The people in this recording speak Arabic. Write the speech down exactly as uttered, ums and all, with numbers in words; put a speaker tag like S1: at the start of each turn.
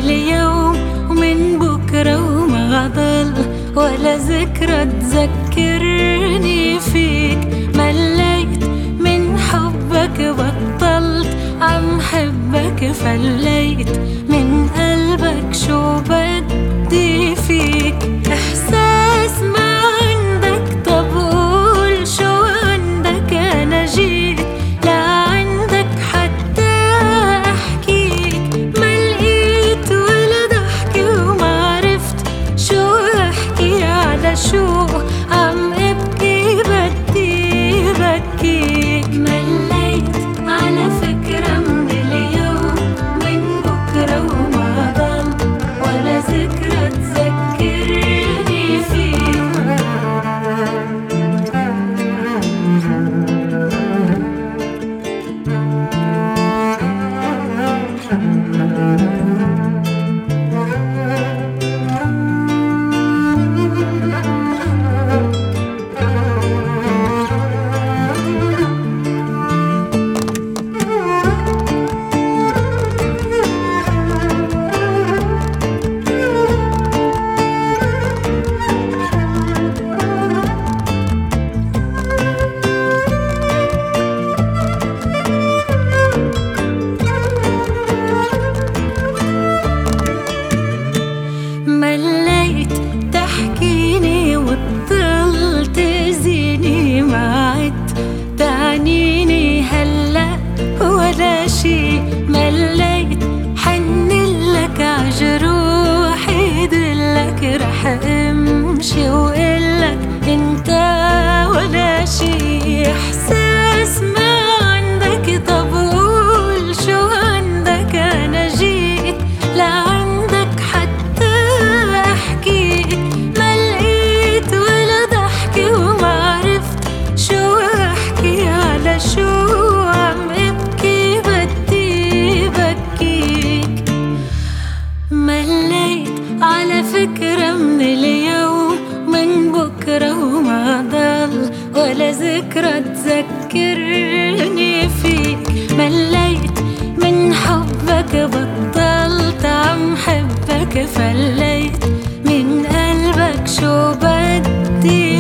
S1: اليوم ومن بكرة وما ضل ولا ذكرى تذكرني فيك. مليت من حبك بطلت عم حبك، فليت من قلبك شو بدي فيك. إحساس ما عندك، طب قول شو عندك. أنا جيت لعندك حتى أحكيك، ما لقيت ولا ضحكة وما عرفت شو أحكي. على شو عم أبكي بدي بكيك. مليت على فكرة من اليوم من بكرة وما ضل ولا ذكرى تذكرني فيك. مليت تحكيني وتضل تأذيني، ما عدت تعنيني هلأ ولا شي. مليت حنلك عجروحي دلك، رح امشي وقلك انت ولا شي. احساس ما عندك، طب قول شو عندك. انا جيت لعندك حتى أحكيك، ما لقيت ولا ضحكة وما عرفت شو أحكي. على شو عم أبكي بدي بكيك. مليت على فكرة من اليوم من بكرة وما ضل ولا ذكرى تذكرني فيك. مليت من حبك بطلت عم حبك، فليت من قلبك شو بدي